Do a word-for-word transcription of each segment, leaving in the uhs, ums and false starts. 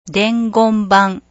伝言版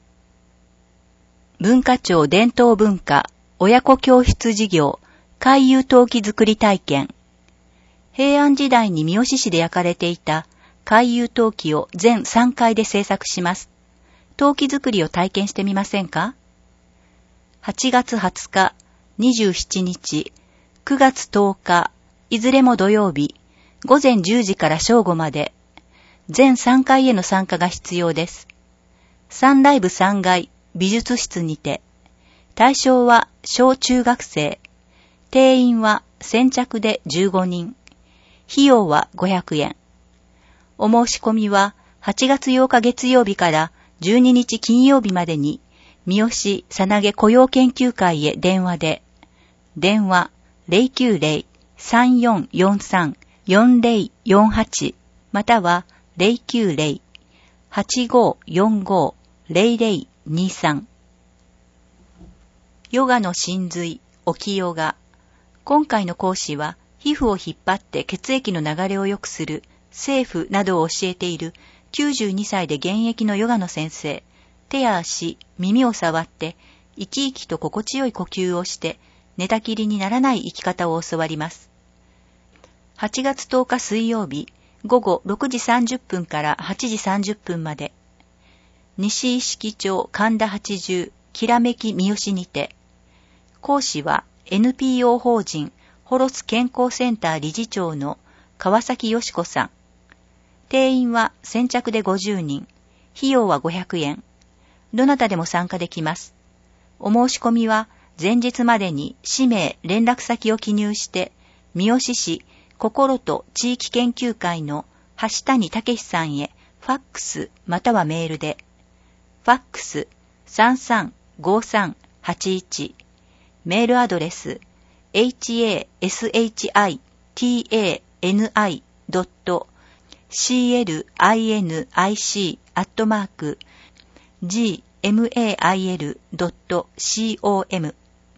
文化庁伝統文化親子教室事業回遊陶器作り体験平安時代に三好市で焼かれていた回遊陶器を全さんかいで制作します。陶器作りを体験してみませんか？はちがつはつか、にじゅうしちにち、くがつとおか、いずれも土曜日、ごぜんじゅうじから正午まで、全さんかいへの参加が必要です。サンライブさんがい美術室にて、対象は小中学生、定員は先着でじゅうごにん、費用はごひゃくえん。お申し込みははちがつようか月曜日からじゅうににち金曜日までに、三好さなげ雇用研究会へ電話で、電話 ゼロきゅうゼロ さんよんよんさん よんゼロよんはち またはゼロきゅうゼロ はちごよんご ゼロゼロにさん。ヨガの真髄、起きヨガ。今回の講師は、皮膚を引っ張って血液の流れを良くする、セーフなどを教えているきゅうじゅうにさいで現役のヨガの先生。手や足、耳を触って、生き生きと心地よい呼吸をして、寝たきりにならない生き方を教わります。はちがつとおか水曜日、ごごろくじさんじゅっぷんからはちじさんじゅっぷんまで、西井式町神田はちじゅうきらめき三好にて、講師は エヌピーオー 法人ホロス健康センター理事長の川崎よし子さん。定員は先着でごじゅうにん、費用はごひゃくえん。どなたでも参加できます。お申し込みは前日までに氏名、連絡先を記入して、三好市心と地域研究会の橋谷武さんへファックスまたはメールで、ファックス さんさんごさんはちいち、メールアドレス エイチエーエスエイチアイティーエーエヌアイドットシーエルアイエヌアイシー アットマーク ジーエムエーアイエルドットコム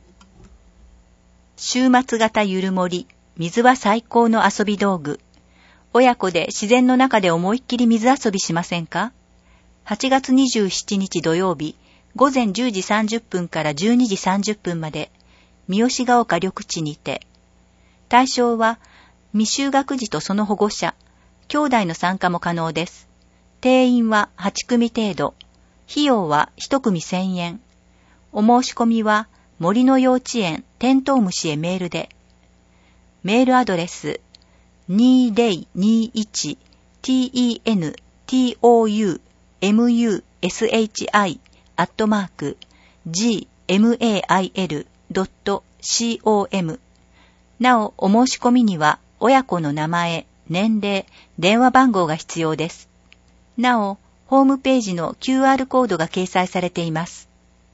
週末型ゆる森、水は最高の遊び道具。親子で自然の中で思いっきり水遊びしませんか？はちがつにじゅうしちにち土曜日、ごぜんじゅうじさんじゅっぷんからじゅうにじさんじゅっぷんまで、三好ヶ丘緑地にて。対象は、未就学児とその保護者、兄弟の参加も可能です。定員ははちくみ程度。費用はひとくみせんえん。お申し込みは、森の幼稚園テントウムシへメールで。メールアドレス、にゼロにいちティーイーエヌトゥーエムユーエスエイチアイ アットマーク ジーエムエーアイエルドットコム なお、お申し込みには、親子の名前、年齢、電話番号が必要です。なお、ホームページの キューアール コードが掲載されています。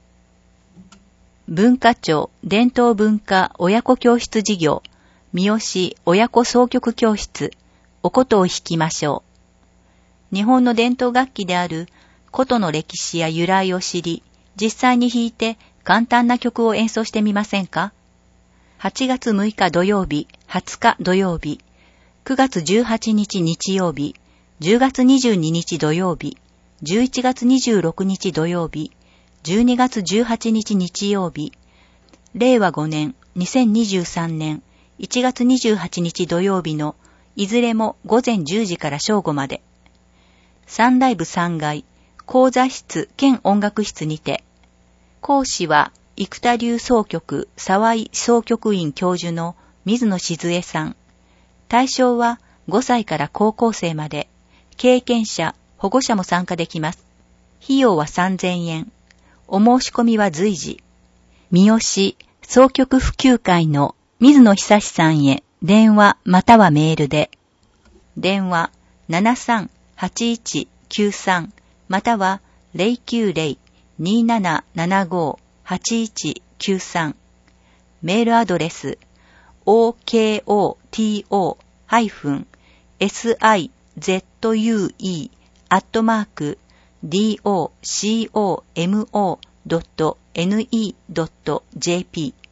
文化庁伝統文化親子教室事業、三好親子総曲教室、お琴を弾きましょう。日本の伝統楽器である琴の歴史や由来を知り、実際に弾いて簡単な曲を演奏してみませんか？はちがつむいか土曜日、はつか土曜日、くがつじゅうはちにち日曜日、じゅうがつにじゅうににち土曜日、じゅういちがつにじゅうろくにち土曜日、じゅうにがつじゅうはちにち日曜日、れいわごねんにせんにじゅうさんねんいちがつにじゅうはちにち土曜日のいずれもごぜんじゅうじから正午まで。サンライブさんがい講座室兼音楽室にて。講師は生田流箏曲沢井箏曲院教授の水野静江さん。対象はごさいから高校生まで。経験者、保護者も参加できます。費用はさんぜんえん。お申し込みは随時。三好箏曲普及会の水野久志さんへ電話またはメールで。電話ななさんはちいちきゅうさんまたはゼロきゅうゼロ にーななななご はちいちきゅうさん。メールアドレス オーケーオーティーオー ハイフン エスアイゼットユーイー アットマーク ディーオーシーオーエムオードットエヌイードットジェーピー